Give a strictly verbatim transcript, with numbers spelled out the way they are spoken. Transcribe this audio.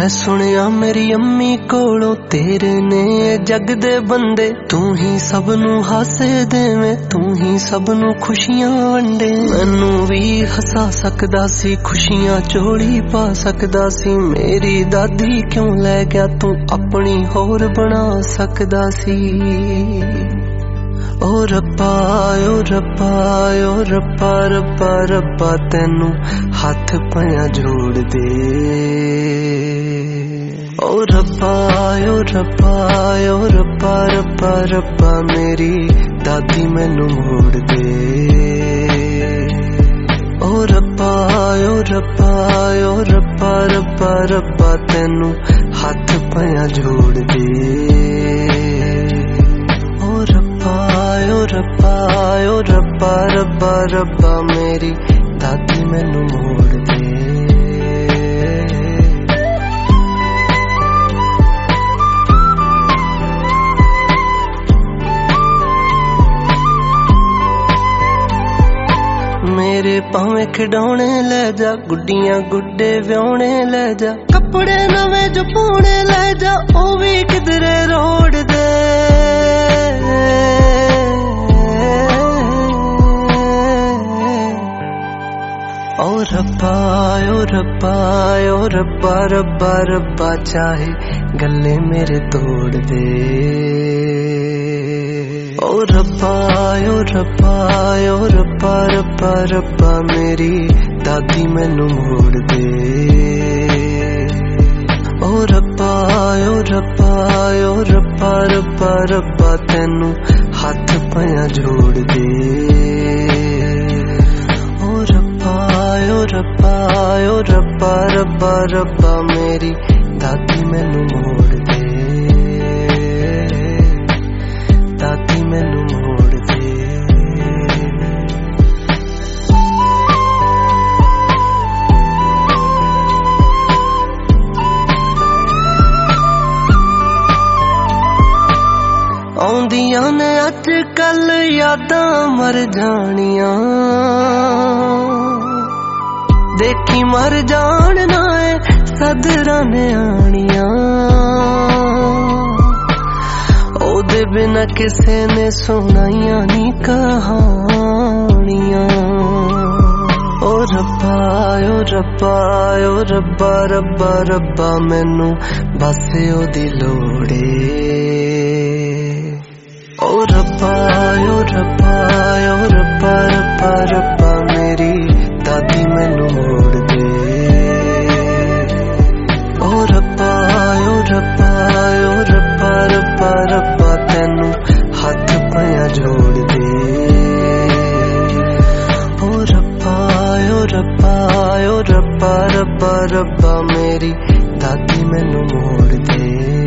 सुनिया मेरी अम्मी कोलों तेरे ने जग दे बंदे, तू ही सब नू हासे देवे, तू ही सब नू खुशियां वंडे। मैनू भी हसा सकदा सी, खुशियां चोली पा सकदा सी, मेरी दादी क्यों लै गया तू अपनी होर बना सकदा सी। ओ रब्बा ओ रब्बा ओ रब्बा रब्बा रब्बा तैनू हाथ पाया जोड़ दे। ओ रब्बा ओ रब्बा ओ रब्बा रब्बा रब्बा मेरी दादी मैनू मोड़ दे। ओ रब्बा ओ रब्बा ओ रब्बा रब्बा रब्बा तैनू हाथ पाया जोड़ दे। ओ रब्बा ओ रब्बा ओ रब्बा रब्बा रब्बा मेरी दादी मैनू मोड़ दे। मेरे भावे खिडौने ले जा, गुड्डियां गुड्डे व्योने ले जा, कपड़े नवे जो पाने ले जा, ओ भी किधरे रोड दे। ओ रब्बा ओ रब्बा ओ रब्बा रब्बा रब्बा चाहे गल्ले मेरे तोड़ दे। ओ रब्बा ओ रब्बा ओ रब्बा रब्बा रब्बा मेरी दादी मैनू मोड़ दे। ओ रब्बा ओ रब्बा ओ रब्बा रब्बा रब्बा तैनू हाथ पाया जोड़ दे। ओ रब्बा ओ रब्बा ओ रब्बा रब्बा रब्बा मेरी दादी मैनू मोड़ दे। दादी मैनू मोड़ दे। आउंदियां ने अज कल यादां मर जानियां, देखी मर जान ना सदरां ने आनियां, ओदे बिना किसे ने सुनाइयां नी कहानियां। ओ रब्बा ओ रब्बा ओ रब्बा रब्बा रब्बा मैनू बस ओदी लोड़े। ओ रब्बा ओ रब्बा ओ रब्बा रब्बा रब्बा मेरी दादी मैनू मोड़ दे। ओ रब्बा ओ रब्बा ओ रब्बा रब्बा रब्बा तैनू हाथ पाया जोड़ दे। ओ रब्बा ओ रब्बा ओ रब्बा रब्बा रब्बा मेरी दादी मैनू मोड़ दे।